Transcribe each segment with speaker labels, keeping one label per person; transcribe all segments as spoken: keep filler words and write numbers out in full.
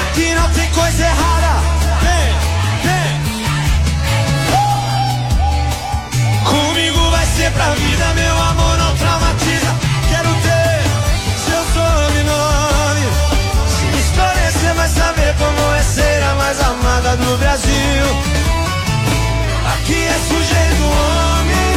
Speaker 1: que não tem coisa errada. Vem, vem. Comigo vai ser pra vida, meu amor, não traumatiza. Quero ter seu sobrenome. Se me escolher, você vai saber como é ser a mais amada do Brasil. Aqui é sujeito homem.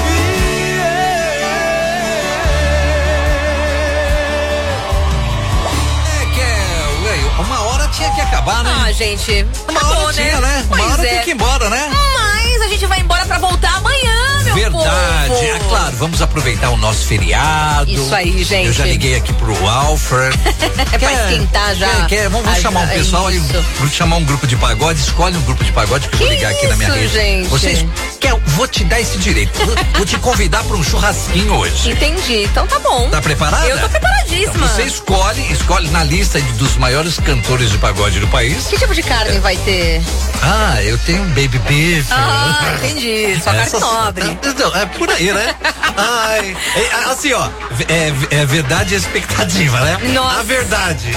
Speaker 2: Uma hora tinha que acabar, né?
Speaker 3: Ah, gente.
Speaker 2: Uma
Speaker 3: acabou,
Speaker 2: hora
Speaker 3: né?
Speaker 2: tinha, né? Uma
Speaker 3: Pois
Speaker 2: hora
Speaker 3: é.
Speaker 2: tem que ir embora, né?
Speaker 3: Mas a gente vai embora pra voltar amanhã, meu
Speaker 2: Verdade.
Speaker 3: povo.
Speaker 2: É claro, vamos aproveitar o nosso feriado.
Speaker 3: Isso aí, gente.
Speaker 2: Eu já liguei aqui pro Alfred.
Speaker 3: É pra esquentar já.
Speaker 2: Quer, quer, vamos, vamos
Speaker 3: Ah,
Speaker 2: chamar um
Speaker 3: é
Speaker 2: pessoal e
Speaker 3: isso.
Speaker 2: vamos chamar um grupo de pagode. Escolhe um grupo de pagode que,
Speaker 3: Que
Speaker 2: eu vou ligar aqui na minha
Speaker 3: isso,
Speaker 2: rede.
Speaker 3: gente?
Speaker 2: Vocês quer, vou te dar esse direito. Vou, vou te convidar pra um churrasquinho hoje.
Speaker 3: Entendi. Então tá bom.
Speaker 2: Tá preparada?
Speaker 3: Eu tô preparadíssima.
Speaker 2: Então você escolhe, escolhe na lista dos maiores cantores de pagode do país.
Speaker 3: Que tipo de carne vai ter?
Speaker 2: Ah, eu tenho um baby beef.
Speaker 3: Ah, entendi. Só carne
Speaker 2: Essas-
Speaker 3: nobre.
Speaker 2: Não, é por aí, né? Ai, é, assim, ó, é, é verdade e expectativa, né?
Speaker 3: Nossa.
Speaker 2: A verdade.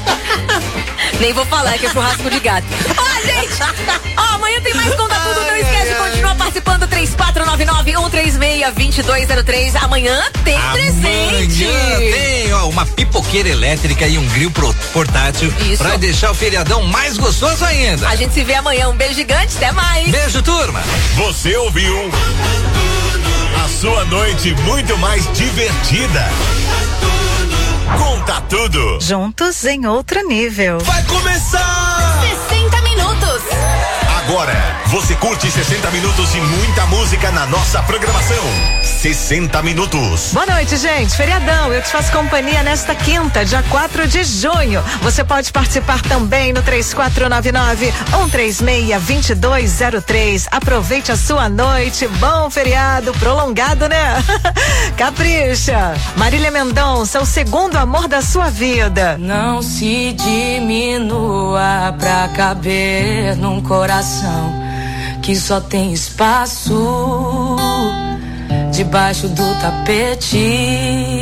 Speaker 3: Nem vou falar que é churrasco de gato. Ó, gente! Ó, amanhã tem mais Conta Tudo. Não
Speaker 2: Ai,
Speaker 3: esquece,
Speaker 2: ai,
Speaker 3: continua participando. três quatro nove nove, um três seis, dois dois zero três. Amanhã tem presente.
Speaker 2: Amanhã tem, ó, uma pipoqueira elétrica e um grill pro- portátil.
Speaker 3: Isso.
Speaker 2: Pra deixar o feriadão mais gostoso ainda.
Speaker 3: A gente se vê amanhã. Um beijo gigante. Até mais.
Speaker 2: Beijo, turma.
Speaker 4: Você ouviu a sua noite muito mais divertida. Conta Tudo.
Speaker 5: Juntos em outro nível.
Speaker 1: Vai começar!
Speaker 3: sessenta minutos.
Speaker 4: Agora, você curte sessenta minutos e muita música na nossa programação. sessenta minutos.
Speaker 5: Boa noite, gente. Feriadão, eu te faço companhia nesta quinta, dia quatro de junho. Você pode participar também no três quatro nove nove, um três seis, dois dois zero três. Aproveite a sua noite. Bom feriado prolongado, né? Capricha. Marília Mendonça, o segundo amor da sua vida.
Speaker 6: Não se diminua pra caber num coração que só tem espaço debaixo do tapete.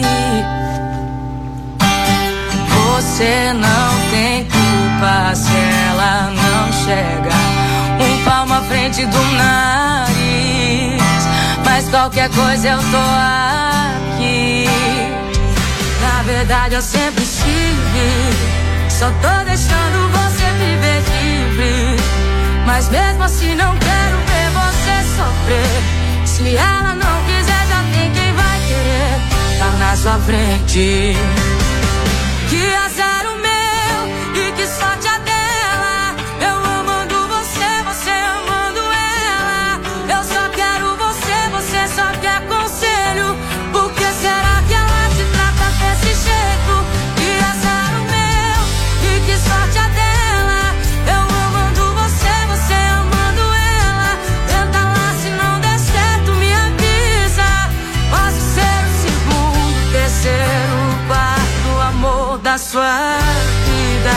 Speaker 6: Você não tem culpa se ela não chega um palmo à frente do nariz, mas qualquer coisa eu tô aqui. Na verdade eu sempre estive, só tô deixando você viver livre, mas mesmo assim não quero ver você sofrer. Se ela não quiser, já tem quem vai querer tá na sua frente. Que azar o meu e que sorte a dela. Eu amando você, você amando ela. Eu só quero você, você só quer conselho. Por que será que ela te trata desse jeito? Que azar o meu e que sorte a dela. Eu amando você, você amando ela. Tenta lá, se não der certo, me avisa. Posso ser o segundo, terceiro, quarto amor da sua vida.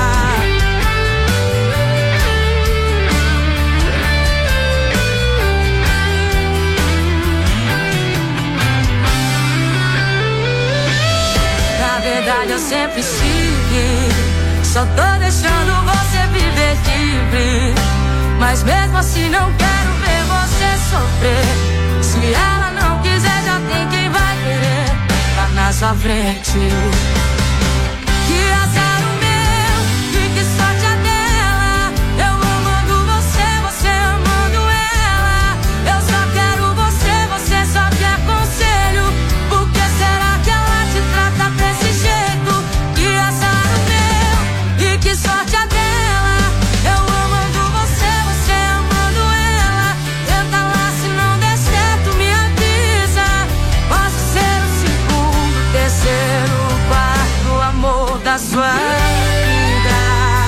Speaker 6: Na verdade eu sempre estive, só tô deixando você viver livre, mas mesmo assim não quero ver você sofrer. Se ela não quiser, já tem quem vai querer tá na sua frente. Que azar o meu e que sorte a dela. Eu amando você, você amando ela. Eu só quero você, você só quer conselho. Por que será que ela te trata desse jeito? Que azar o meu e que sorte a dela. Eu amando você, você amando ela. Tenta lá, se não der certo, me avisa. Posso ser o segundo, terceiro, quarto amor da sua vida.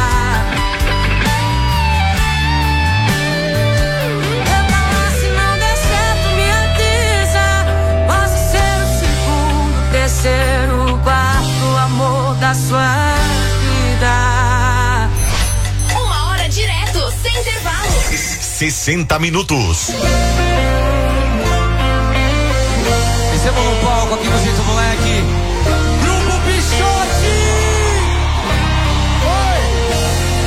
Speaker 6: Tenta lá, se não der certo, me avisa. Posso ser o segundo, terceiro, quarto amor da sua vida.
Speaker 3: Uma hora direto, sem intervalo.
Speaker 4: sessenta minutos.
Speaker 1: Recebam no palco aqui no Jeito Moleque, Grupo Pichote! Oi!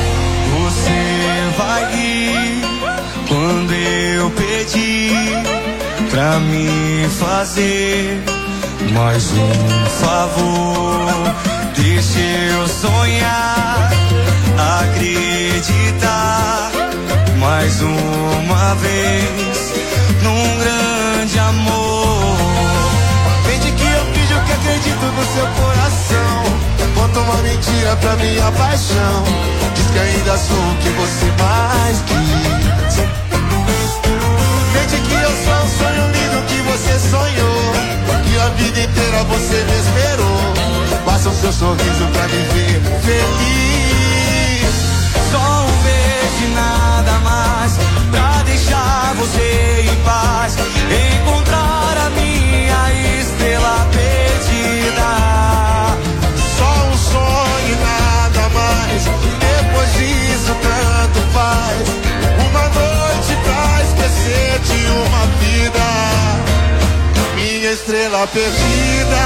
Speaker 1: pra me fazer mais um favor. Deixa eu sonhar, acreditar mais uma vez num grande amor. Vende que eu finjo que acredito no seu coração, conta uma mentira pra minha paixão. Diz que ainda sou o que você mais quis. Vende que eu sou um sonho lindo que você sonhou, que a vida inteira você me esperou. Basta o seu sorriso pra me ver feliz. Só um beijo e nada mais pra deixar você em paz, encontrar a minha estrela perdida. Só um sonho e nada mais, depois disso tanto faz. Uma noite pra esquecer de uma vida, minha estrela perdida.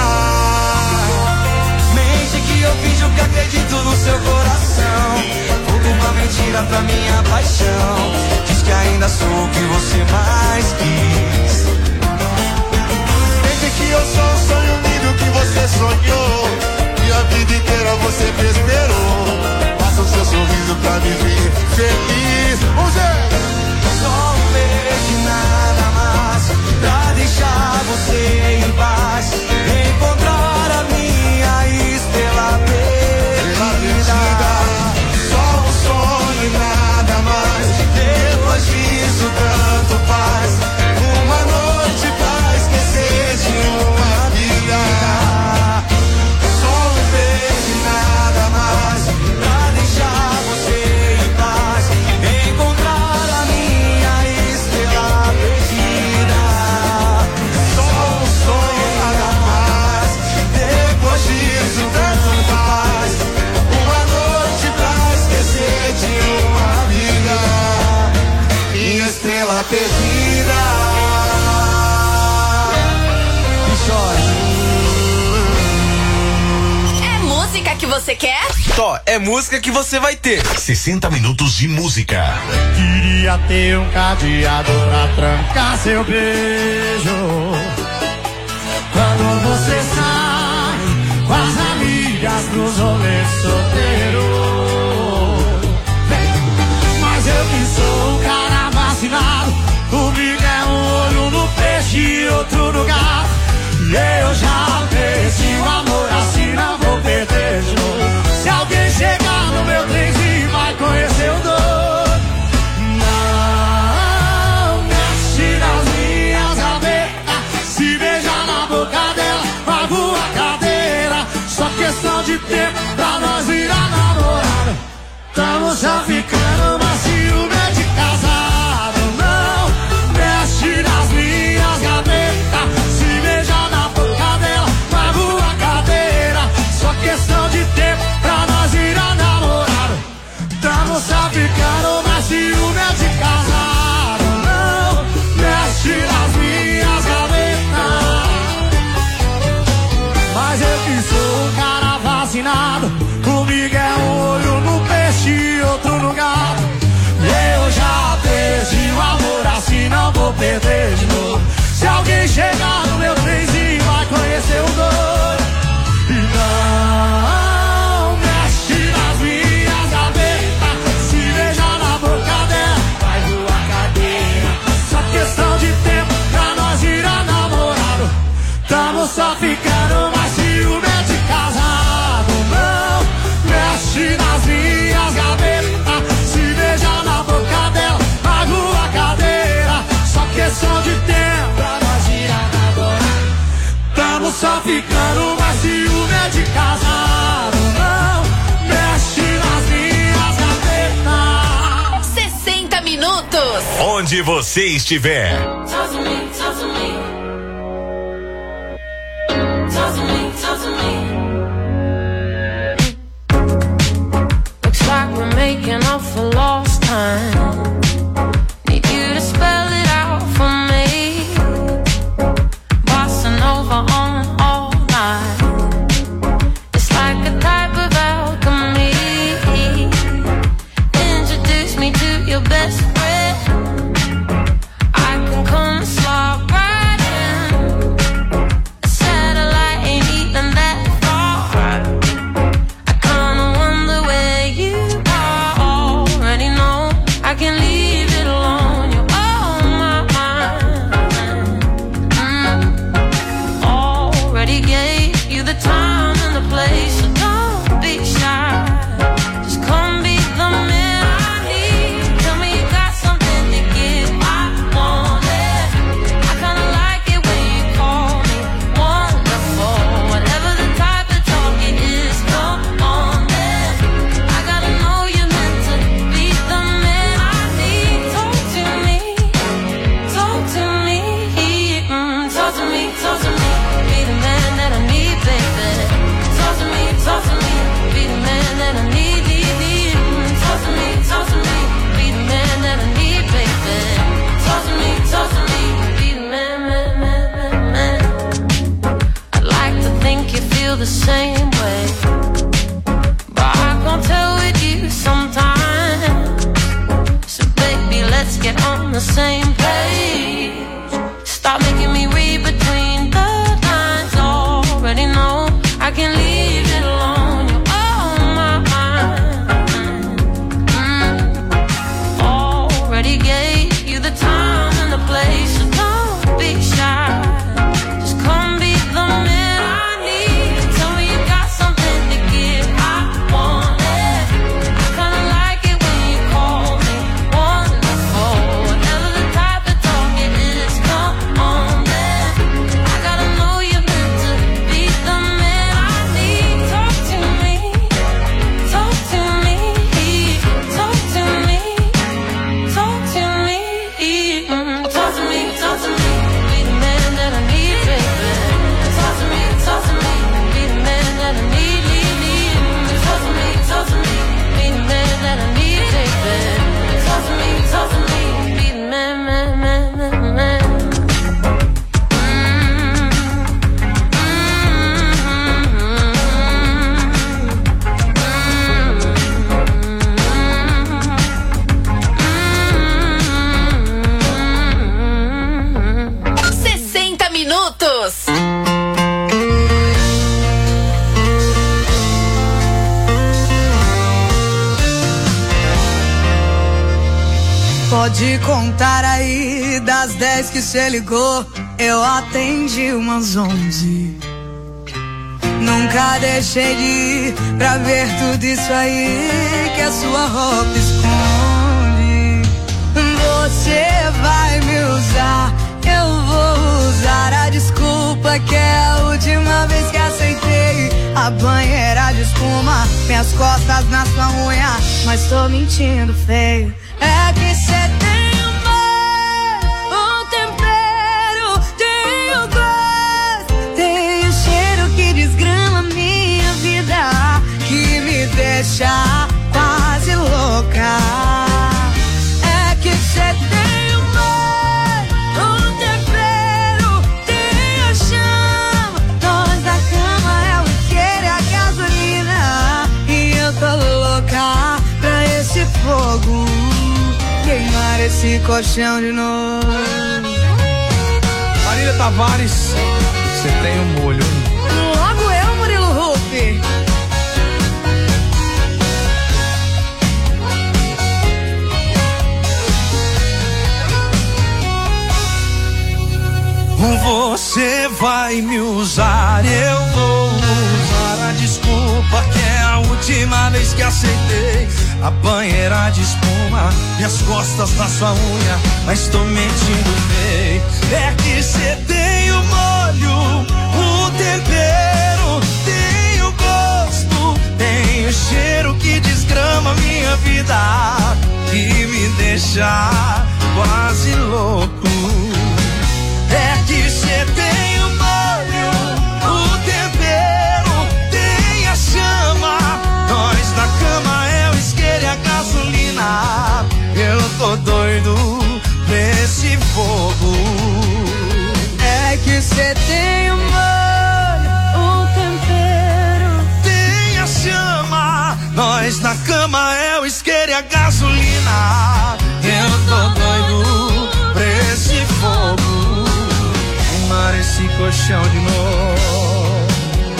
Speaker 1: Mente que eu finjo que acredito no seu coração, tudo uma mentira pra minha paixão. Diz que ainda sou o que você mais quis. Mente que eu sou um sonho lindo que você sonhou, e a vida inteira você me esperou. Passa o seu sorriso pra me ver feliz. Vamos ver! Só um beijo e nada mais pra deixar você em paz, encontrar a minha estrela perdida. Só um sonho e nada mais, depois disso tanto faz. Uma noite pra esquecer de uma vida. Só um beijo e nada mais pra deixar você em paz, encontrar a minha estrela perdida. Só um sonho e nada mais, depois disso tanto faz. Uma noite pra esquecer de uma vida, minha estrela perdida. E chora.
Speaker 3: É música que você quer?
Speaker 2: Tó, é música que você vai ter.
Speaker 4: sessenta minutos de música.
Speaker 1: Queria ter um cadeado pra trancar seu beijo. Quando você sai com as amigas pros rolês solteiros. Mas eu que sou um cara vacinado, comigo é um olho no peixe e outro no gato. E eu já perdi o amor, assim não vou perder de novo. Se alguém chegar no meu trenzinho vai conhecer o dono. Não mexe nas minhas gavetas, se beijar na boca dela, pago a cadeira. Só questão de tempo pra nós virar namorado. Tamo só ficando, mas ciúme é de casado. Não mexe nas minhas gavetas, se beijar na boca dela, pago a cadeira. Só questão de tempo pra nós virar namorado. Tamo só ficando, mas ciúme é de casado. Não mexe nas minhas gavetas. Mas eu que sou um cara vacinado, comigo é um olho no peixe e outro no gato. Eu já perdi o amor, assim não vou perder de novo. Se alguém chegar no meu trenzinho vai conhecer o dono. E não mexe nas minhas gavetas, se beijar na boca dela vai voar cadeira. Só questão de tempo pra nós virar namorado. Tamo só ficando, mas ciúme é de casado. Não mexe nas minhas gavetas, se beijar na boca dela, pago a cadeira. Só questão de tempo pra nós virar namorado. Tamo só ficando, mas ciúme é de casado. Não mexe nas minhas gavetas.
Speaker 3: sessenta minutos.
Speaker 4: Onde você estiver.
Speaker 6: Talk to me, talk to me. Talk to me, talk to me. Looks like we're making up for lost time. Need you to spell it out for me. Bossa Nova on all night. It's like a type of alchemy. Introduce me to your best friend. I can come slide right
Speaker 7: Pode contar aí, das dez que cê ligou, eu atendi umas onze. Nunca deixei de ir pra ver tudo isso aí que a sua roupa esconde. Você vai me usar, eu vou usar a desculpa que é a última vez que aceitei. A banheira de espuma, minhas costas na sua unha, mas tô mentindo feio. É que cê tem humor, um tempero, tem o gosto, tem o cheiro que desgrama minha vida, que me deixa quase louca. É que cê tem humor, um tempero, tem a chama, nós da cama é o isqueiro e a gasolina, e eu tô louca pra esse fogo queimar esse colchão de novo.
Speaker 1: Marília Tavares, você tem um molho.
Speaker 7: Logo eu, Murilo Ruff.
Speaker 1: Você vai me usar, eu vou usar a desculpa que é a última vez que aceitei. A banheira de espuma, minhas costas na sua unha, mas tô mentindo feio. É que cê tem o molho, o tempero, tem o gosto, tem o cheiro que desgrama minha vida, que me deixa quase louco. É que cê tem o molho, o tempero, tem a chama, nós na cama é o isqueiro e a gasolina, eu tô doido nesse fogo.
Speaker 7: É que cê tem o molho, o tempero,
Speaker 1: tem a chama, nós na cama é o isqueiro e a gasolina, eu tô doido pra esse fogo. Queimar esse colchão de novo.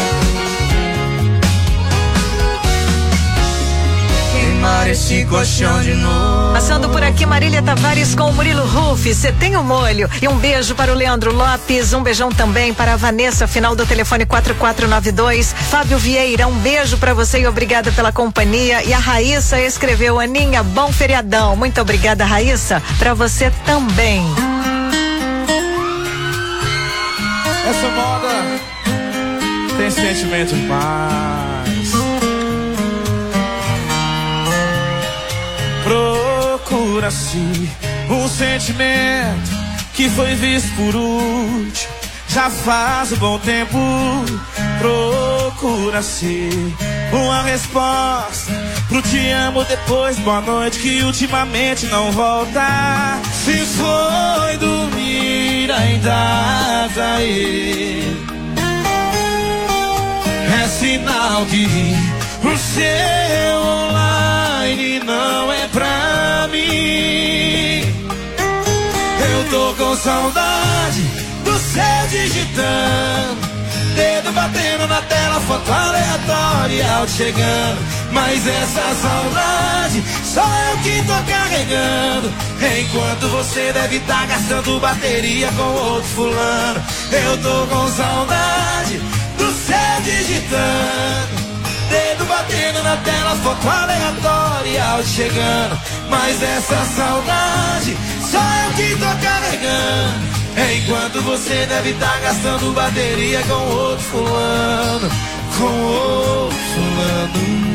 Speaker 1: Queimar esse colchão de novo.
Speaker 5: Passando por aqui, Marília Tavares com o Murilo Ruff, cê tem o molho. E um beijo para o Leandro Lopes, um beijão também para a Vanessa, final do telefone quatro quatro nove dois. Fábio Vieira, um beijo para você e obrigada pela companhia. E a Raíssa escreveu: Aninha, bom feriadão. Muito obrigada, Raíssa, para você também.
Speaker 1: Essa moda tem sentimento em paz. Procura-se um sentimento que foi visto por último, já faz um bom tempo. Procura-se uma resposta pro te amo depois, boa noite, que ultimamente não volta. Se foi dormir ainda tá aí, é sinal que o seu online não é pra mim. Eu tô com saudade do céu digitando, dedo batendo na tela, foto aleatória, áudio chegando. Mas essa saudade só eu que tô carregando, enquanto você deve tá gastando bateria com outro fulano. Eu tô com saudade do céu digitando, dedo batendo na tela, foto aleatória, áudio chegando. Mas essa saudade só eu que tô carregando, enquanto você deve tá gastando bateria com outro fulano. Com outro fulano.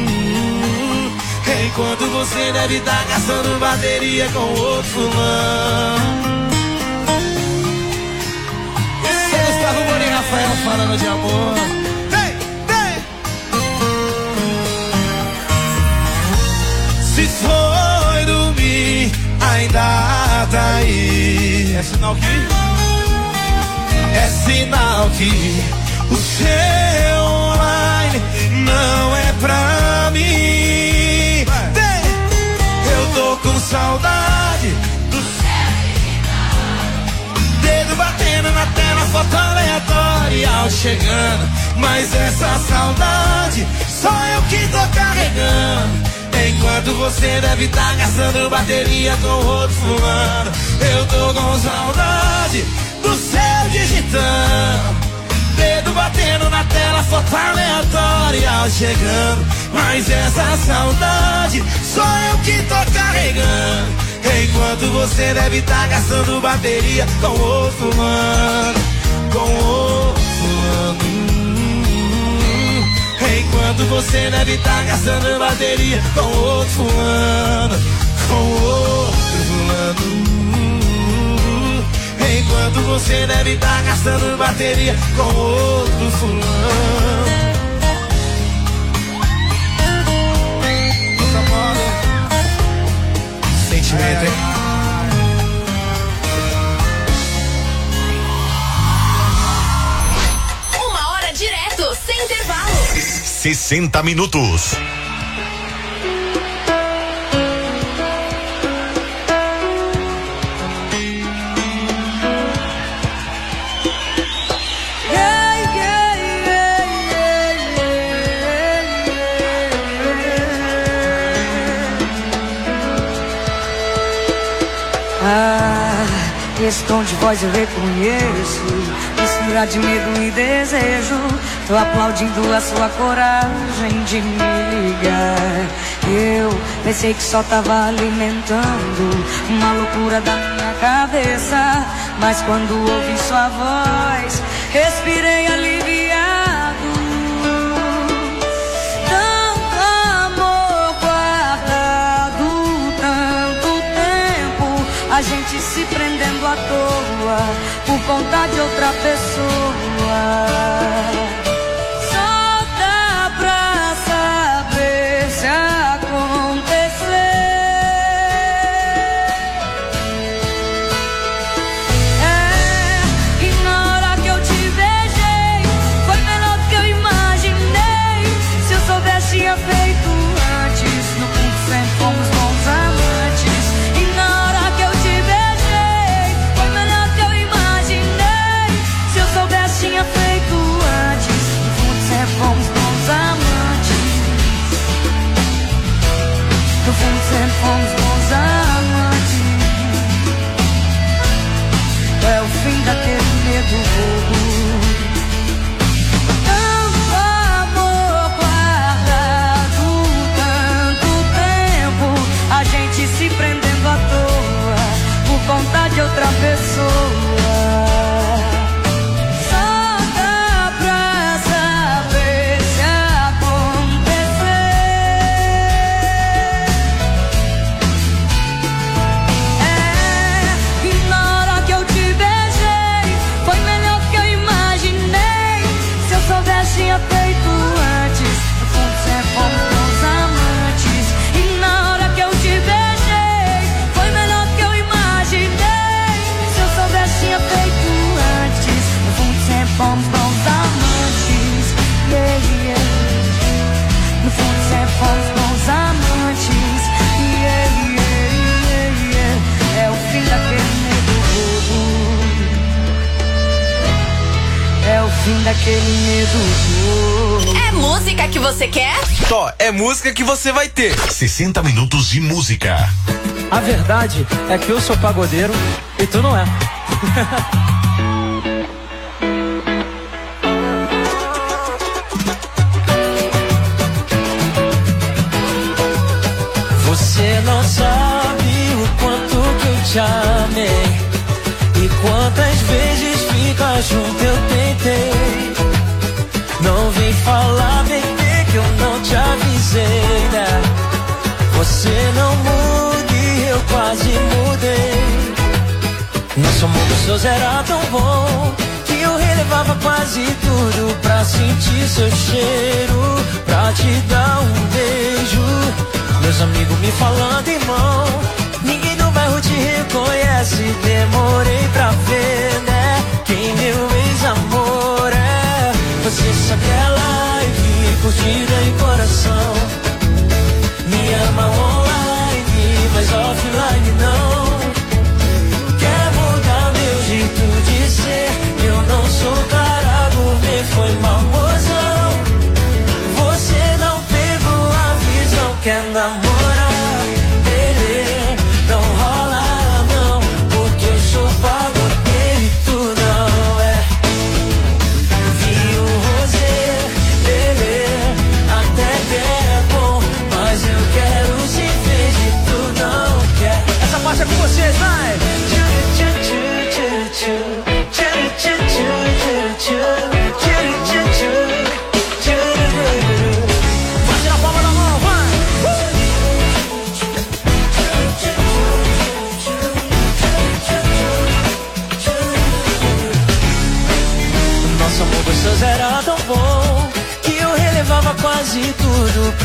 Speaker 1: Enquanto você deve tá gastando bateria com outro fulano. Esse é Gustavo Moura e Rafael falando de amor. Vem, vem. Se foi dormir, ainda tá aí. É sinal que? É sinal que o seu online não é pra mim. Eu tô com saudade do dedo batendo na tela, foto aleatória, áudio chegando. Mas essa saudade só eu que tô carregando, enquanto Enquanto você deve estar tá gastando bateria com outro fulano. Eu tô com saudade do céu digitando, dedo batendo na tela, foto aleatória chegando. Mas essa saudade sou eu que tô carregando. Enquanto você deve estar tá gastando bateria com outro fulano, com outro fulano. Enquanto você deve estar tá gastando bateria com outro fulano, com outro fulano. Enquanto você deve estar tá gastando bateria com outro fulano. Sentimento, hein?
Speaker 8: Uma hora direto, sem intervalo.
Speaker 4: sessenta minutos.
Speaker 7: Ah, esse tom de voz eu reconheço, mistura de medo e desejo. Tô aplaudindo a sua coragem de me ligar. Eu pensei que só tava alimentando uma loucura da minha cabeça, mas quando ouvi sua voz, respirei aliviado. Tanto amor guardado, tanto tempo, a gente se prendendo à toa por conta de outra pessoa. Só dá pra saber se acontecer. É, e na hora que eu te beijei, foi melhor do que eu imaginei. Se eu soubesse, tinha feito antes. No fundo sempre fomos bons amantes. E na hora que eu te beijei, foi melhor do que eu imaginei. Se eu soubesse, tinha feito antes. No fundo sempre fomos bons amantes. No fundo sempre fomos bons amantes. É o fim daquele medo bobo. Tanto amor guardado, tanto tempo, a gente se prendendo à toa por conta de outra pessoa. Só dá pra saber se acontecer. É, e na hora que eu te beijei, foi melhor do que eu imaginei. Se eu soubesse, tinha feito antes. No fundo sempre fomos bons amantes. E na hora que eu te beijei, foi melhor do que eu imaginei. Se eu soubesse, tinha feito antes. No fundo sempre fomos bons amantes. Yeah, yeah. No fundo sempre fomos bons amantes. Yeah, yeah, yeah, yeah. É o fim daquele medo bobo. É o fim daquele medo bobo.
Speaker 8: É música que você quer?
Speaker 2: Só é música que você vai ter.
Speaker 4: sessenta minutos de música.
Speaker 9: A verdade é que eu sou pagodeiro e tu não é. Você não sabe o quanto que eu te amei e quantas vezes ficar junto eu tentei. Não vem falar, bebê, que eu não te avisei, né? Você não muda e eu quase mudei. Nosso mundo só era tão bom que eu relevava quase tudo pra sentir seu cheiro, pra te dar um beijo. Meus amigos me falando, irmão, ninguém no bairro te reconhece. Demorei pra ver, né, quem meu ex-amor é. Você só quer live, curtida em coração. Me ama online, mas offline não. Quer mudar meu jeito de ser? Eu não sou cara gourmet, foi mal mozão. Você não pegou a visão, quer namorar.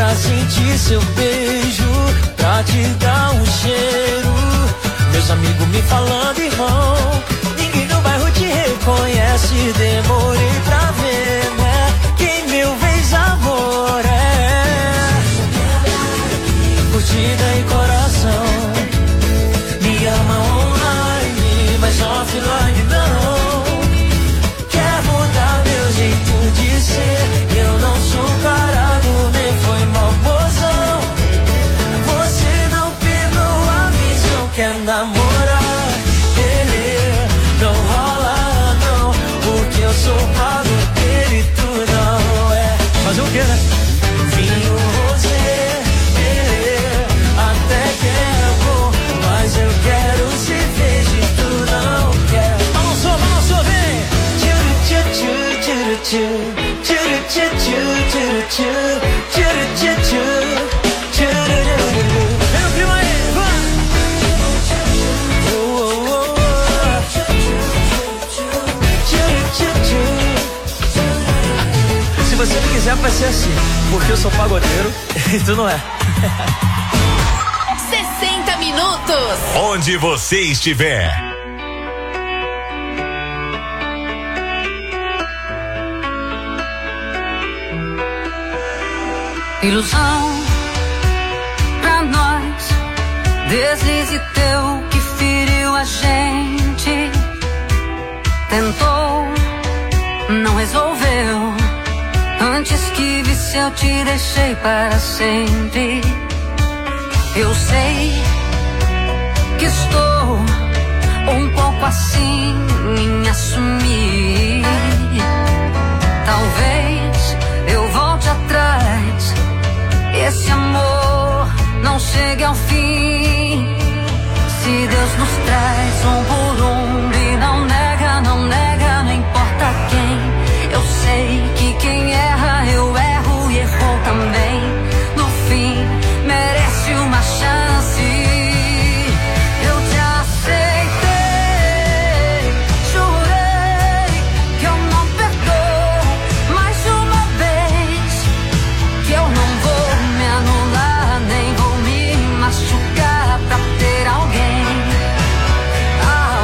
Speaker 9: pra sentir seu beijo, pra te dar um cheiro. Meus amigos me falando, irmão, ninguém no bairro te reconhece. Demorei pra ver, né? Quem mil vezes amor é curtida e coração. Me ama online, mas offline não. Quer mudar meu jeito de ser? Eu não sou parado, nem foi mal mozão. Você não pegou a visão, quer namorar? Ele não rola não, porque eu sou pago dele, tu não é. Fazer o que, né? Vinho, rosé, ele até que é bom, mas eu quero cerveja e tu não quer. Balançou, balançou, vem! Tchuru, tchu, tchuru, tchu, tchuru, tchu, tchuru, tchu, tchuru, tchu, tchu, tchuru. Vem o clima aí, vai! Oh, oh, oh, oh. Tchuru, tchu, tchu. Se você não quiser, vai ser assim, porque eu sou pagodeiro e tu não é.
Speaker 8: sessenta minutos.
Speaker 4: Onde você estiver.
Speaker 6: Ilusão pra nós, deslize teu que feriu a gente. Tentou, não resolveu. Antes que visse eu te deixei para sempre. Eu sei que estou um pouco assim em assumir. Talvez eu volte atrás, esse amor não chegue ao fim. Se Deus nos traz um por um e não nega, não nega, não importa quem. Eu sei que quem erra eu erro e errou também. No fim merece uma chance. Eu te aceitei, jurei que eu não perdoo mais uma vez, que eu não vou me anular, nem vou me machucar pra ter alguém. Ah,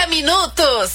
Speaker 8: minutos.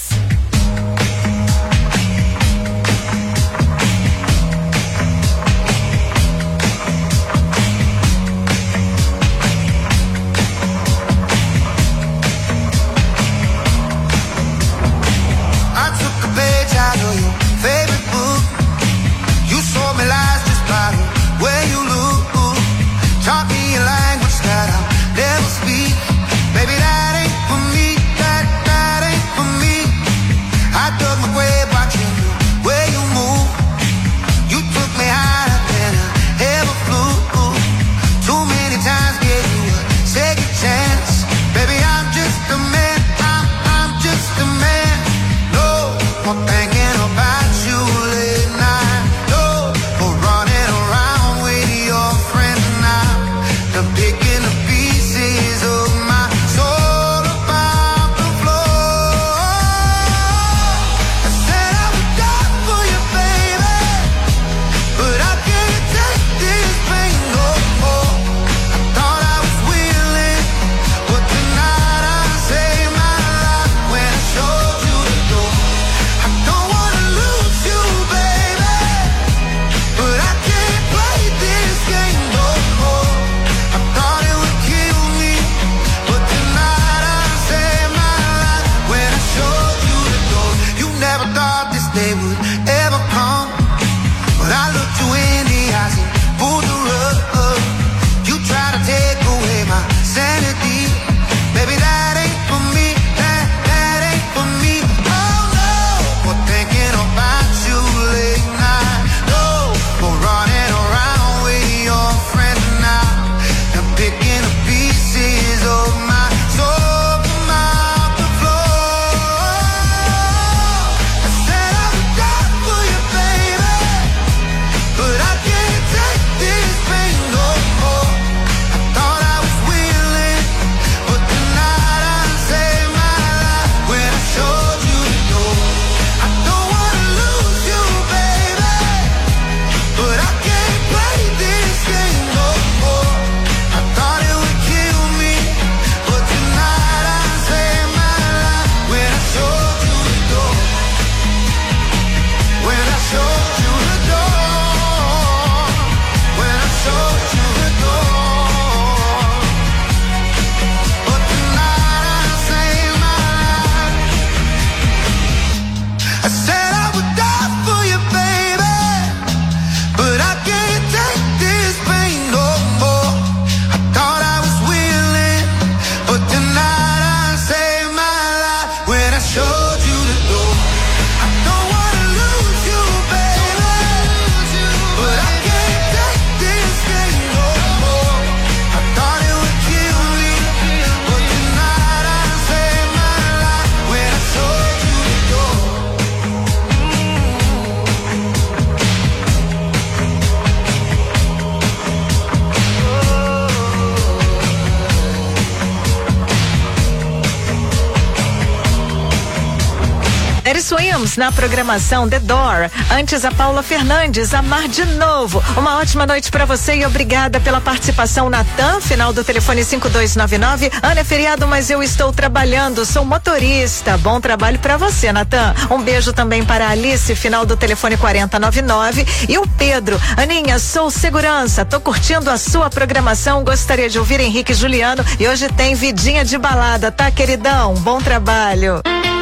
Speaker 5: Swims na programação The Door. Antes a Paula Fernandes, Amar de Novo. Uma ótima noite pra você e obrigada pela participação, Natan, final do telefone cinco dois nove nove. Ana, é feriado, mas eu estou trabalhando, sou motorista. Bom trabalho pra você, Natan. Um beijo também para a Alice, final do telefone quarenta noventa e nove. E o Pedro, Aninha, sou segurança, tô curtindo a sua programação, gostaria de ouvir Henrique e Juliano e hoje tem vidinha de balada, tá, queridão? Bom trabalho.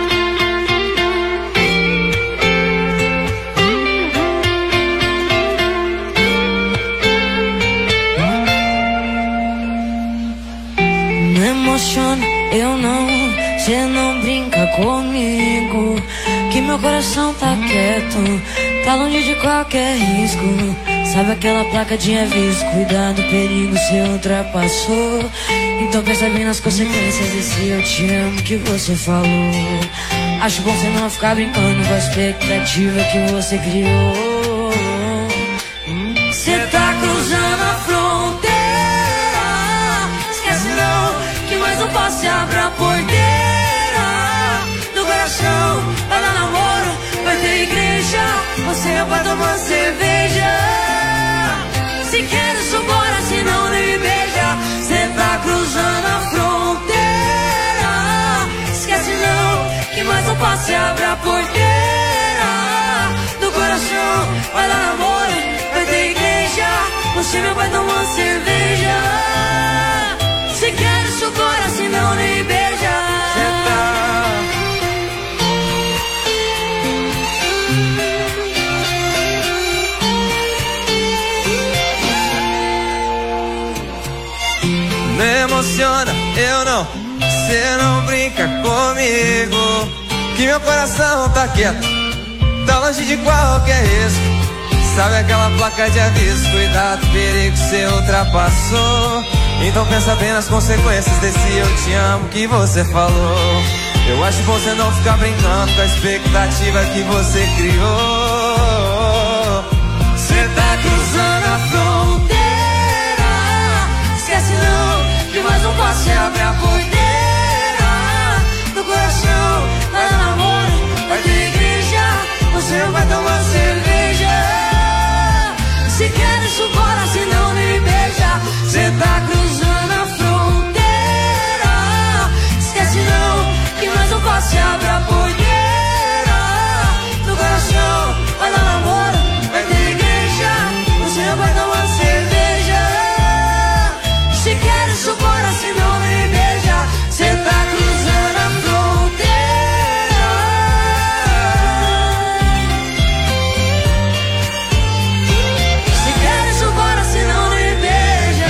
Speaker 6: Eu não, cê não brinca comigo, que meu coração tá quieto, tá longe de qualquer risco. Sabe aquela placa de aviso, cuidado, perigo, cê ultrapassou. Então pensa bem nas consequências desse eu te amo que você falou. Acho bom cê não ficar brincando com a expectativa que você criou. Cê tá cruzando a fronteira, esquece não, que mais não posso se abrir a porteira do coração. Vai dar namoro, vai ter igreja, você vai tomar cerveja. Se quer isso bora, se não nem me beija. Cê tá cruzando a fronteira, esquece não, um passo e abre a porteira do coração. Vai dar namoro, vai ter igreja, você meu pai tomando cerveja. Se quer seu coração, não me beija.
Speaker 1: Não emociona, eu não. Cê não brinca comigo, que meu coração tá quieto, tá longe de qualquer risco. Sabe aquela placa de aviso, cuidado, perigo, cê ultrapassou. Então pensa bem nas consequências desse eu te amo que você falou. Eu acho bom você não ficar brincando com a expectativa que você criou. Cê tá cruzando a fronteira, esquece não, que mais um passo e abre a porteira do coração. Vai dar namoro, vai ter igreja, você vai tomar cerveja. Se queres o coração, não me beija. Cê tá cruzando a fronteira, esquece não, que mais um passo e abre a porteira do coração. Vai dar namoro, vai ter igreja, você vai tomar cerveja. Se queres o coração, não me beija. Cê tá cruzando a fronteira. Se queres o coração, não me beija.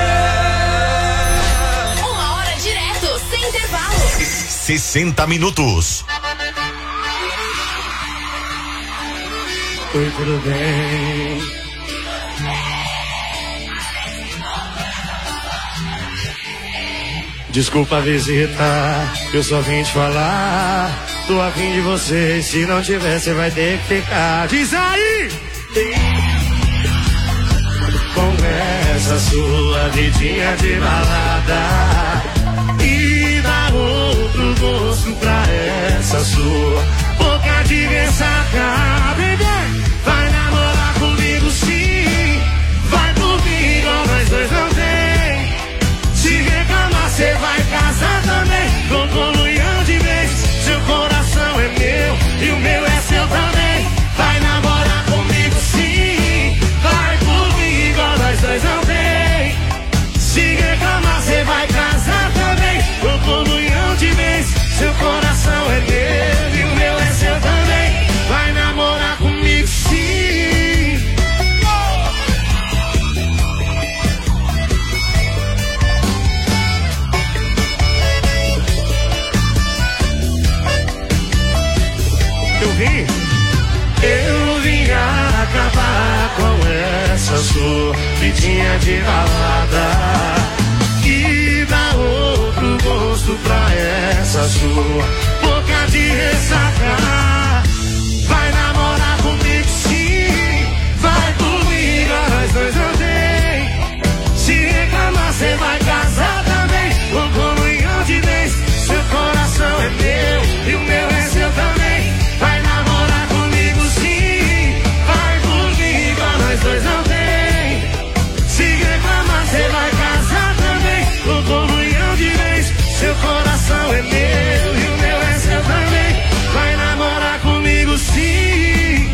Speaker 8: Uma hora direto, sem intervalo.
Speaker 4: sessenta minutos.
Speaker 9: Oi, tudo bem? Desculpa a visita, eu só vim te falar. Tô a fim de você, se não tiver, você vai ter que ficar. Diz aí! Com essa sua vidinha de balada e dá outro gosto pra essa sua boca de ressaca, bebê. Vai namorar comigo sim, vai comigo, nós dois não tem. Se reclamar, cê vai casar também. Com comunhão de vez, seu coração é meu e o meu é seu também. Vai namorar comigo sim, vai comigo, nós dois não tem. Se reclamar, cê vai casar também. Com comunhão de vez, seu coração é meu e o meu é seu também. Vai namorar comigo sim. Eu vim, eu vim acabar com essa sua vidinha de balada e dar outro gosto pra essa sua boca de ressaca. Vai namorar comigo sim, vai comigo, nós dois não tem. Se reclamar, cê vai casar também. Com comunhão de vez, seu coração é meu e o meu é seu também. Vai namorar comigo sim, vai comigo, nós dois não tem. Se reclamar, cê vai casar também. Com comunhão de vez, seu coração é meu e o meu é seu também. Vai namorar comigo sim.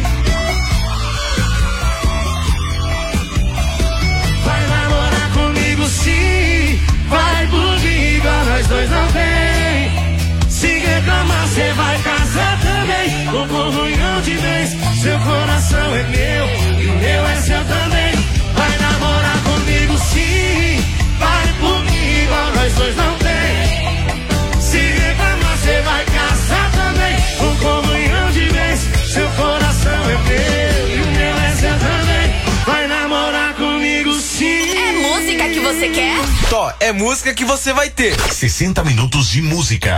Speaker 9: Vai namorar comigo sim, vai comigo, nós dois não tem. Se reclamar, cê vai casar também. Com comunhão de vez, seu coração é meu e o meu é seu também. Vai namorar comigo sim, vai comigo, nós dois não tem. Se reclamar, cê vai casar também. Com comunhão de vez, seu coração é meu e o meu é seu também. Vai namorar comigo sim.
Speaker 8: É música que você quer?
Speaker 1: Tó, é música que você vai ter.
Speaker 4: sessenta minutos de música.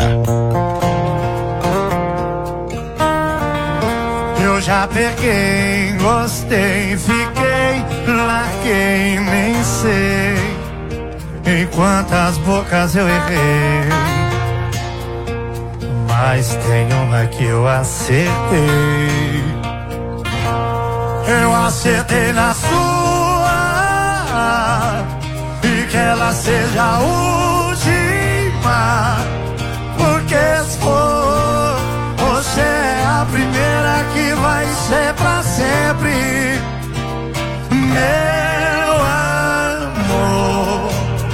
Speaker 9: Eu já peguei, gostei, fiquei, larguei, nem sei em quantas bocas eu errei, mas tem uma que eu acertei. Eu acertei na sua e que ela seja a última, porque se for
Speaker 1: a primeira que vai ser pra sempre. Meu amor,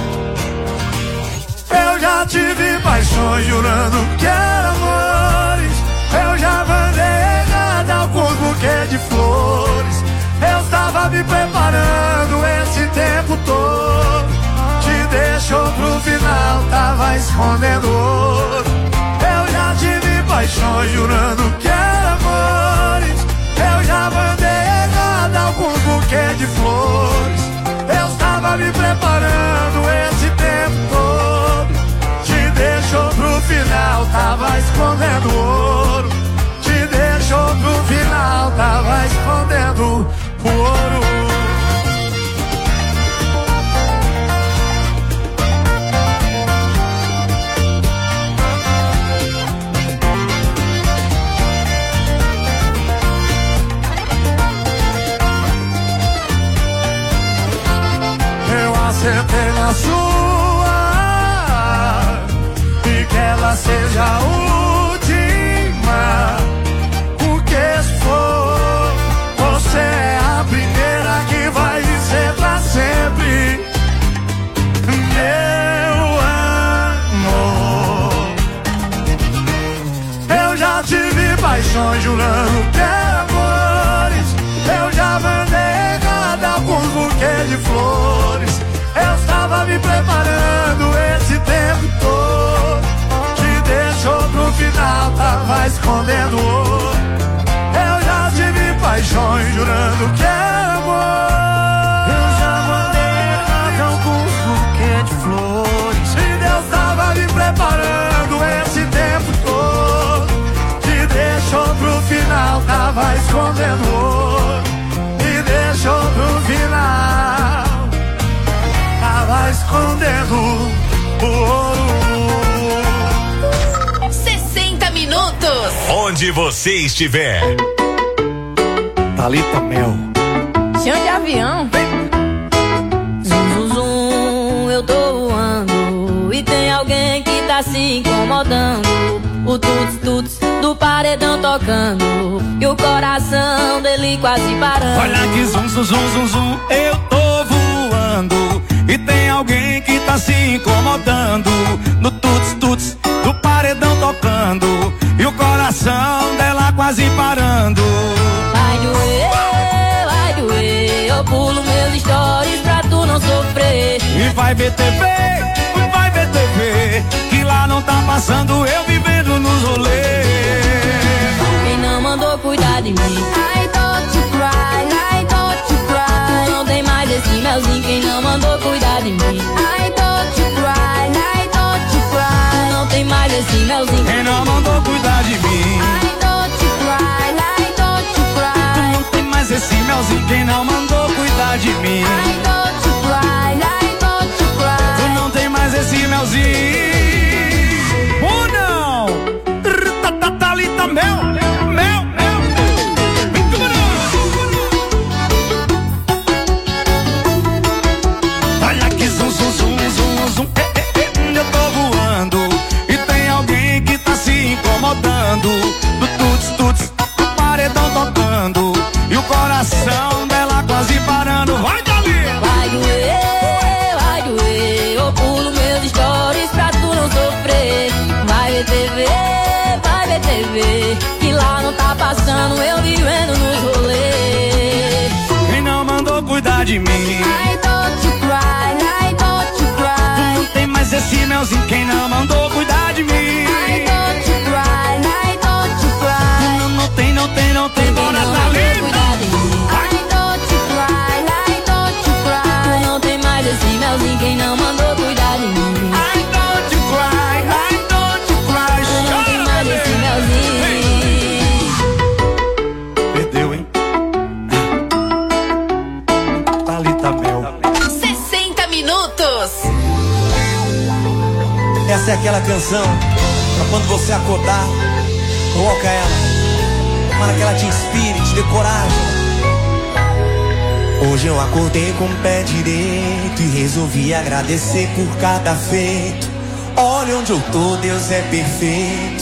Speaker 1: eu já tive paixões jurando que eram amores. Eu já mandei errado alguns buquês de flores. Eu estava me preparando esse tempo todo. Te deixou pro final, tava escondendo ouro. Eu já tive paixões jurando que eram amores. Eu já mandei errado alguns buquês de flores. Eu estava me preparando esse tempo todo. Te deixou pro final, tava escondendo ouro. Te deixou pro final, tava escondendo o ouro. Acertei na sua e que ela seja a última. Porque se for, você é a primeira que vai ser pra sempre. Meu amor, eu já tive paixões jurando que eram amores. Eu já mandei errado alguns buquês de flores. Eu estava me preparando esse tempo todo. Te deixou pro final, tava escondendo ouro. Eu já tive paixões jurando que era amor. Eu já mandei errado alguns buquês de flores. E Deus tava me preparando esse tempo todo. Te deixou pro final, tava escondendo ouro. Me deixou pro final, tava escondendo o ouro.
Speaker 8: sessenta minutos.
Speaker 4: Onde você estiver.
Speaker 1: Thalita Mel.
Speaker 6: Chão de avião. Zum, zum, zum, eu tô voando. E tem alguém que tá se incomodando. O tuts, tuts do paredão tocando. E o coração dele quase parando.
Speaker 1: Olha que zum, zum, zum, zum, zum, eu tô voando. E tem alguém que tá se incomodando. No tuts, tuts do paredão tocando. E o coração dela quase parando.
Speaker 6: Vai doer, vai doer. Eu pulo meus stories pra tu não sofrer.
Speaker 1: E vai ver T V, vai ver T V. Que lá não tá passando eu vivendo nos rolês.
Speaker 6: Quem não mandou cuidar de mim? I don't you cry, I don't you cry. Não tem mais esse melzinho. Quem não mandou cuidar de mim? I don't you cry, I don't you cry. Não tem mais esse melzinho.
Speaker 1: Quem não mandou cuidar de mim?
Speaker 6: I don't you cry, I don't you cry.
Speaker 1: Não tem mais esse melzinho. Quem não mandou cuidar de mim?
Speaker 6: I don't you cry, I don't you cry.
Speaker 1: Tu não tem mais esse melzinho. Oh não! Thalita Mel, Mel, Mel. Olha que zum, zum, zum, zum, zum. Eh, eh, eh, eu tô voando. E tem alguém que tá se incomodando. Do tuts, tuts, do paredão tocando. E o coração dela quase parando. Vai, Dali!
Speaker 6: Vai doer, vai doer. Eu pulo meus stories pra tu não sofrer. Vai ver T V, vai ver T V. Que lá não tá passando eu vivendo nos rolês.
Speaker 1: Quem não mandou cuidar de mim?
Speaker 6: I don't you cry, I don't you cry.
Speaker 1: Não tem mais esse melzinho. Quem não mandou cuidar de mim?
Speaker 6: I don't you cry, I don't you cry.
Speaker 1: Não, não tem, não tem, não tem. Bora, Thalita!
Speaker 6: I don't you cry, I don't you cry. Não tem mais esse melzinho. Quem não mandou cuidar de mim?
Speaker 1: I don't you cry, I don't you cry.
Speaker 6: Não tem mais esse melzinho.
Speaker 1: Perdeu, hein? Thalita Mel.
Speaker 8: sessenta minutos.
Speaker 10: Essa é aquela canção pra quando você acordar, coloca ela para que ela te inspire, te dê coragem. Hoje eu acordei com o pé direito e resolvi agradecer por cada feito. Olha onde eu tô, Deus é perfeito.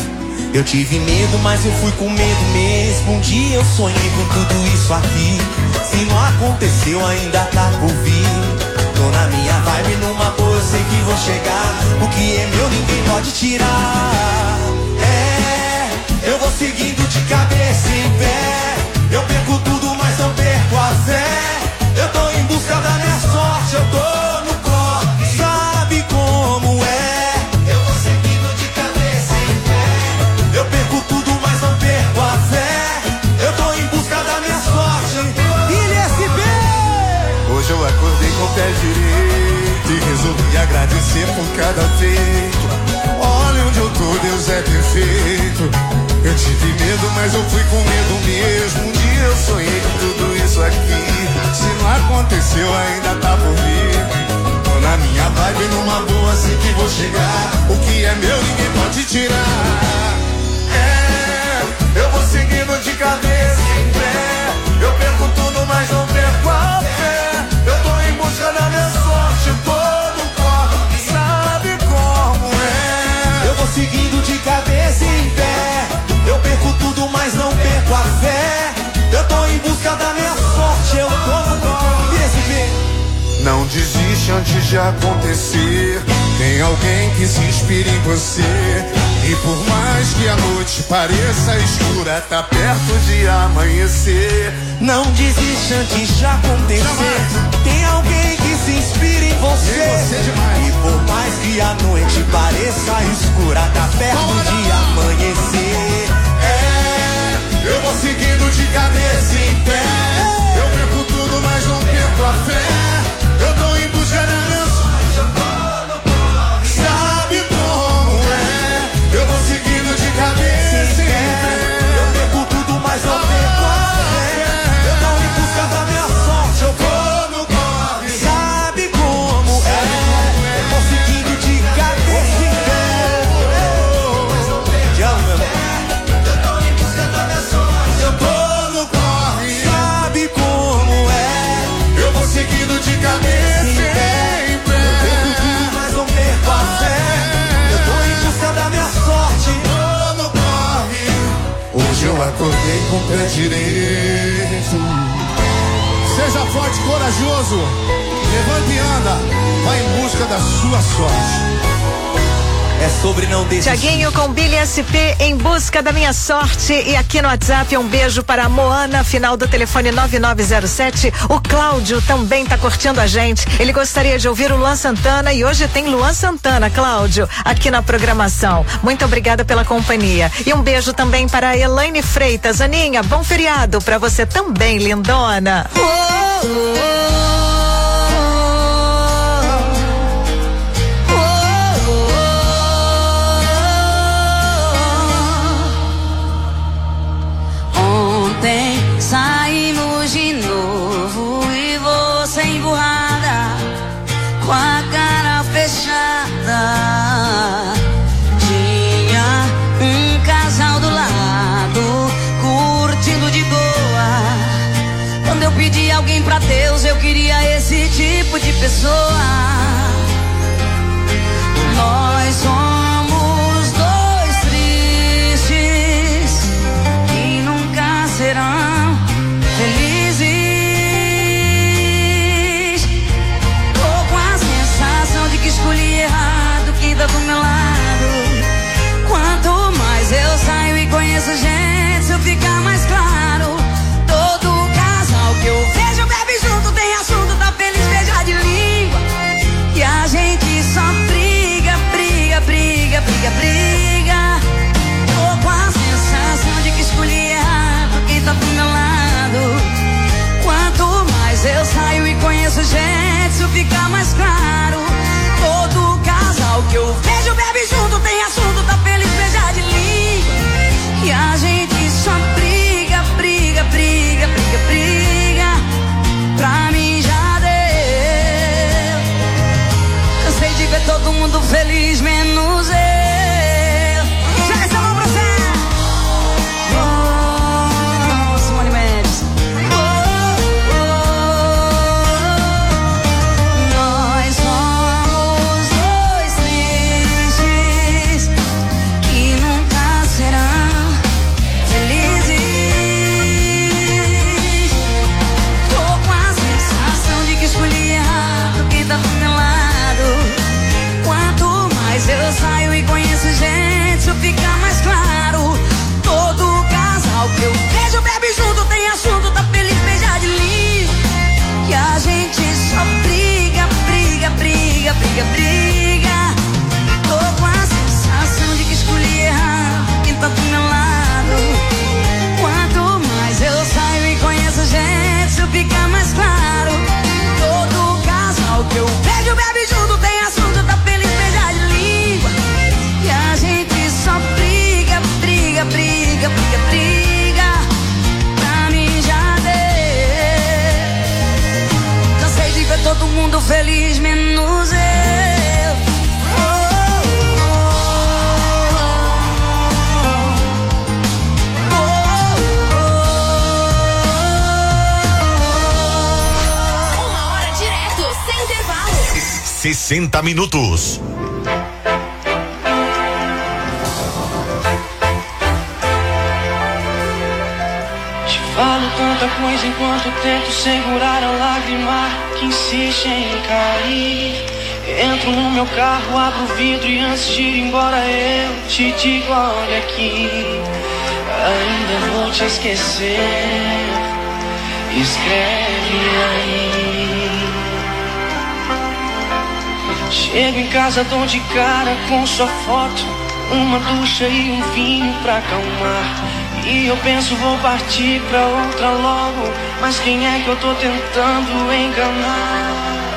Speaker 10: Eu tive medo, mas eu fui com medo mesmo. Um dia eu sonhei com tudo isso aqui. Se não aconteceu, ainda tá por vir. Tô na minha vibe, numa boa, eu sei que vou chegar. O que é meu, ninguém pode tirar. É, eu vou seguindo de cabeça em pé. Eu perco tudo, mas não perco a fé. Eu tô em busca da minha sorte, eu tô no corre. Sabe como é? Eu vou seguindo de cabeça em pé. Eu perco tudo, mas não perco a fé. Eu tô em busca da minha sorte. Ilha S B!
Speaker 1: Hoje eu acordei com o pé direito e resolvi agradecer por cada feito. Olha onde eu tô, Deus é perfeito. Eu tive medo, mas eu fui com medo mesmo. Um dia eu sonhei com tudo isso aqui. Se não aconteceu, ainda tá por vir. Tô na minha vibe, numa boa, sei que vou chegar. O que é meu, ninguém pode tirar. É, eu vou seguindo de cabeça em pé. Eu perco tudo, mas não perco a fé. Eu tô em busca da minha sorte, todo corre. Sabe como é?
Speaker 10: Eu vou seguindo de cabeça em pé. Eu perco tudo, mas não perco a fé. Eu tô em busca da minha sorte, eu tô no corre.
Speaker 1: Não desiste antes de acontecer. Tem alguém que se inspira em você. E por mais que a noite pareça escura, tá perto de amanhecer.
Speaker 10: Não desiste antes de acontecer. Jamais. Tem alguém que se inspira em você.
Speaker 1: E você demais.
Speaker 10: E por mais que a noite pareça escura, tá perto de amanhecer.
Speaker 1: É, eu vou seguindo de cabeça em pé. Eu perco tudo, mas não perco a fé. Eu tô em busca da minha sorte. Sabe como é? Eu vou seguindo de cabeça em pé.
Speaker 10: Eu perco tudo, mas não perco a fé. Eu tô em busca da minha sorte. Eu tô no corre. Sabe como é? Eu vou seguindo de cabeça em pé. Te amo, meu irmão. Eu tô em busca da minha sorte. Eu tô no corre. Sabe como é?
Speaker 1: Eu vou seguindo de cabeça em pé.
Speaker 10: Eu perco tudo, mas não perco a fé. Eu tô em busca da minha sorte.
Speaker 1: Tô no corre. Hoje eu acordei com o pé direito. Seja forte e corajoso. Levante e anda. Vai em busca da sua sorte.
Speaker 10: É sobre não desistir.
Speaker 5: Tiaguinho com Billy S P, em busca da minha sorte. E aqui no WhatsApp um beijo para a Moana, final do telefone nove nove zero sete. O Cláudio também tá curtindo a gente. Ele gostaria de ouvir o Luan Santana e hoje tem Luan Santana, Cláudio, aqui na programação. Muito obrigada pela companhia. E um beijo também para a Elaine Freitas. Aninha, bom feriado para você também, lindona. Oh, oh, oh.
Speaker 6: Saímos de novo e você emburrada, com a cara fechada. Tinha um casal do lado, curtindo de boa. Quando eu pedi alguém pra Deus, eu queria esse tipo de pessoa. Nós somos dois tristes que nunca serão felizes. Tô com a sensação de que escolhi errado quem tá do meu lado. Quanto mais eu saio e conheço gente, isso fica mais claro. Todo casal que eu vejo bebe junto, tem assunto, tá feliz, beija de língua. E a gente só briga, briga, briga.
Speaker 7: mundo feliz, menos eu.
Speaker 8: Uma hora direto, sem intervalo.
Speaker 4: sessenta minutos.
Speaker 9: Falo tanta coisa enquanto tento segurar a lágrima que insiste em cair. Entro no meu carro, abro o vidro e antes de ir embora eu te digo, olha aqui, ainda vou te esquecer, escreve aí. Chego em casa, dou de cara com sua foto, uma ducha e um vinho pra acalmar. E eu penso, vou partir pra outra logo, mas quem é que eu tô tentando enganar?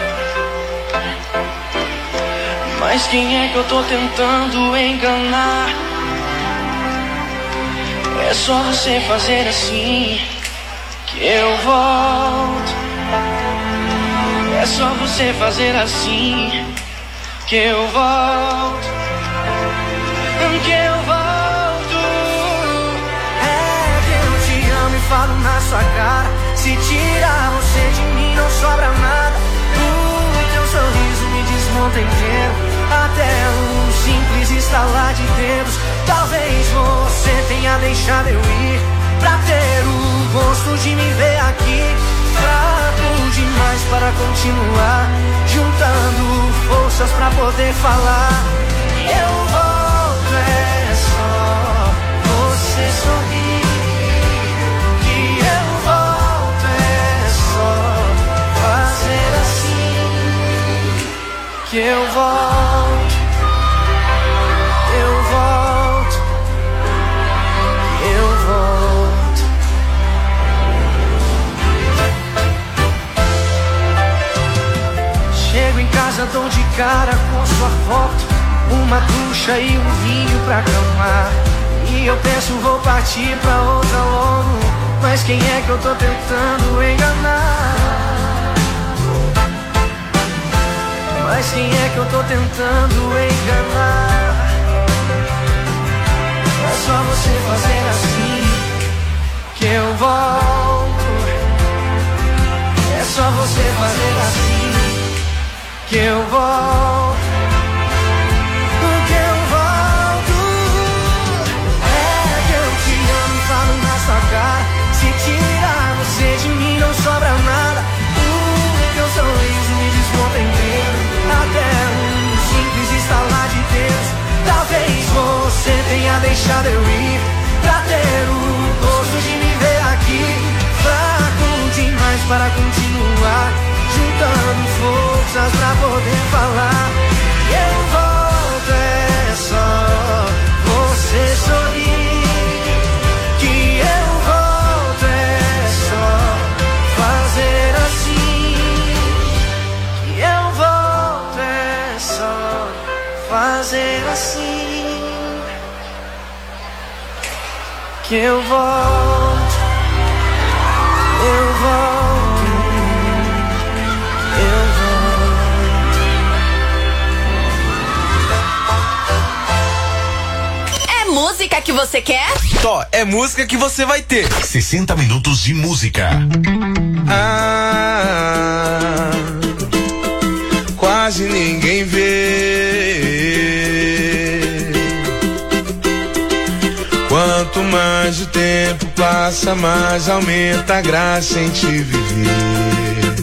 Speaker 9: Mas quem é que eu tô tentando enganar? É só você fazer assim que eu volto. É só você fazer assim que eu volto. Que eu volto. É que eu te amo e falo na sua cara. Se tirar você de mim não sobra nada. O teu sorriso me desmonta inteiro. Até um simples estalar de dedos. Talvez você tenha deixado eu ir pra ter o gosto de me ver aqui. Fraco demais para continuar, juntando forças pra poder falar. Eu volto, é só você sorrir. Que eu volto, é só fazer assim. Que eu volto, eu volto, eu volto. Chego em casa, dou de cara com sua foto, uma ducha e um vinho pra acalmar. E eu penso, vou partir pra outra logo, mas quem é que eu tô tentando enganar? Mas quem é que eu tô tentando enganar? É só você fazer assim que eu volto. É só você fazer assim que eu volto. Que eu volto. É que eu te amo e falo na sua cara. Se tirar você de mim não sobra nada. O teu sorriso me desmonta inteiro. Até um simples estalar de dedos. Talvez você tenha deixado eu ir pra ter o gosto de me ver aqui. Fraco demais para continuar, juntando forças pra poder falar. E eu volto, é só você sorrir. Que eu volto, é só fazer assim. Que eu volto, é só fazer assim. Que eu volto, eu volto, eu volto.
Speaker 8: É música que você quer?
Speaker 2: Tó, é música que você vai ter.
Speaker 4: sessenta minutos de música.
Speaker 11: Ah, quase ninguém vê. Quanto mais o tempo passa, mais aumenta a graça em te viver.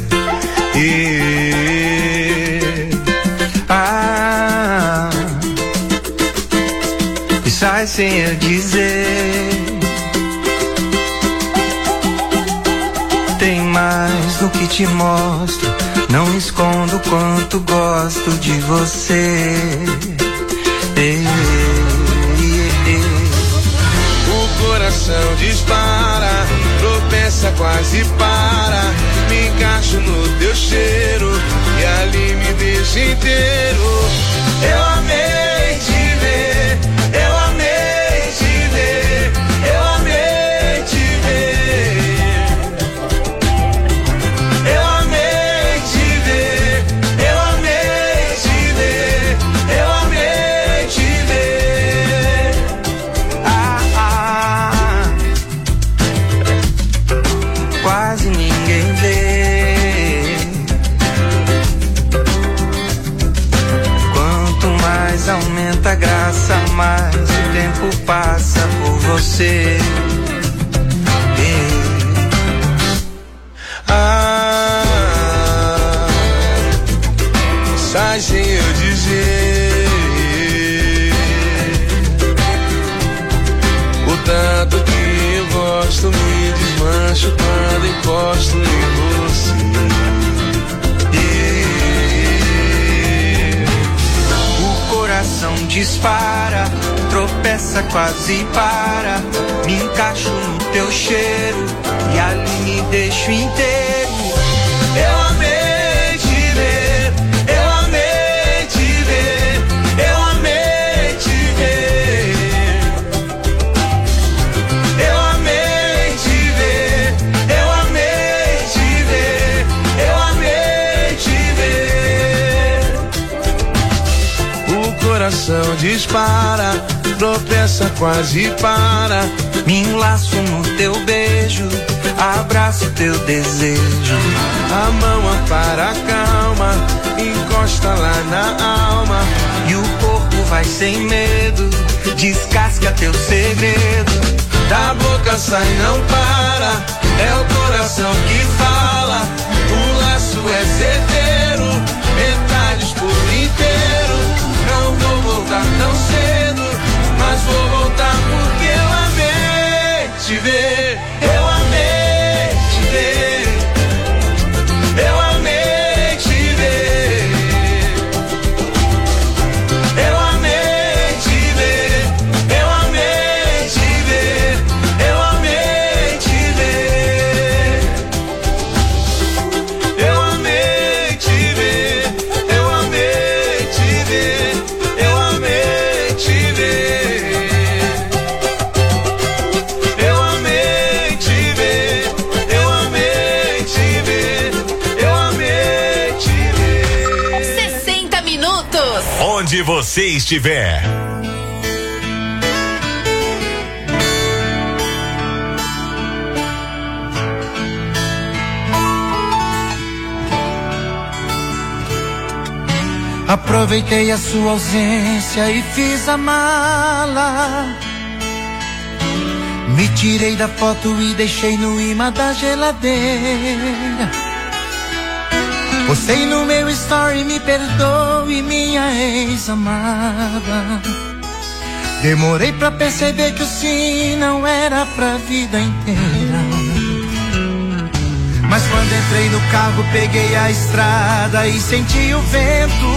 Speaker 11: E, ah, e sai sem eu dizer. Tem mais do que te mostro, não escondo o quanto gosto de você. E, o coração dispara, tropeça, quase para. Me encaixo no teu cheiro e ali me deixo inteiro. Eu amei te ver, eu amei te ver, eu amei te ver. Eu amei te ver,
Speaker 1: tropeça, quase para. Me encaixo no teu cheiro e ali me deixo inteiro. Eu amei te ver, eu amei te ver, eu amei te ver. Eu amei te ver, eu amei te ver, eu amei te ver. O coração dispara, tropeça, quase para. Me enlaço no teu beijo, abraço teu desejo. A mão ampara a calma, encosta lá na alma. E o corpo vai sem medo, descasca teu segredo. Da boca sai, não para, é o coração que fala. O laço é certeiro, metades por inteiro. Não vou voltar tão cedo, mas vou voltar porque eu amei te ver, eu amei te ver, eu amei te ver, eu amei te ver, eu amei te ver, eu amei te ver, eu amei te ver, eu amei te ver, eu amei te ver.
Speaker 4: Onde você estiver.
Speaker 1: Aproveitei a sua ausência e fiz a mala. Me tirei da foto e deixei no imã da geladeira. Postei no meu story, me perdoe, minha ex-amada. Demorei pra perceber que o sim não era pra vida inteira. Mas quando entrei no carro, peguei a estrada e senti o vento.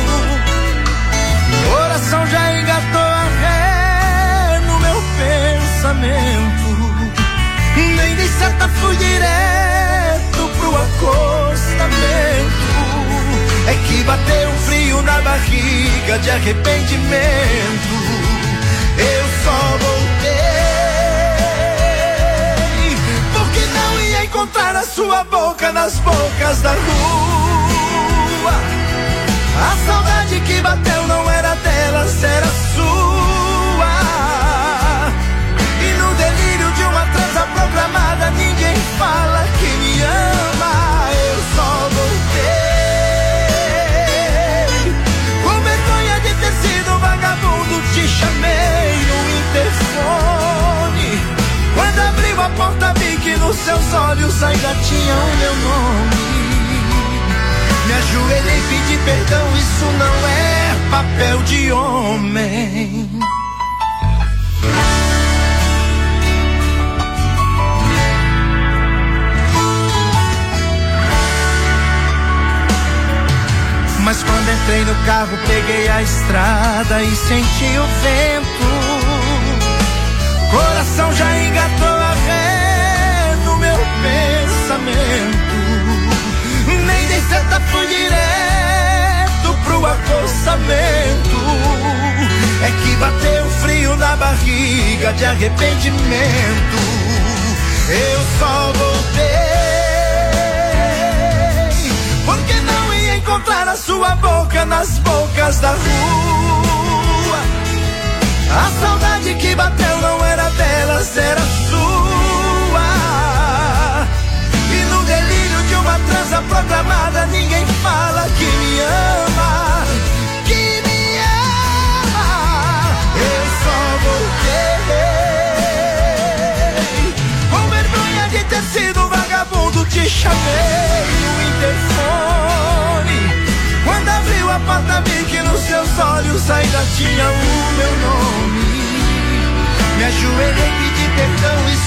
Speaker 1: O coração já engatou a ré no meu pensamento. Nem dei seta, fui direto pro acostamento. É que bateu um frio na barriga de arrependimento. Eu só voltei porque não ia encontrar a sua boca nas bocas da rua. A saudade que bateu não era delas, era sua. E no delírio de uma transa programada, ninguém fala que me ama. Eu só voltei com vergonha de ter sido vagabundo. Te chamei no interfone. Quando abriu a porta, vi que nos seus olhos ainda tinha o meu nome. Me ajoelhei, pedi perdão, isso não é papel de homem. Mas quando entrei no carro, peguei a estrada e senti o vento. Coração já engatou a ré no meu pensamento. Nem dei seta, fui direto pro acostamento. É que bateu frio na barriga de arrependimento. Eu só voltei porque não ia encontrar a sua boca nas bocas da rua. A saudade que bateu não era delas, era sua. E no delírio de uma transa programada, ninguém fala que me ama, que me ama. Eu só voltei com vergonha de ter sido vagabundo. Te chamei no interfone. Quando abriu a porta, vi que nos seus olhos ainda tinha o meu nome. Me ajoelhei, pedi perdão, isso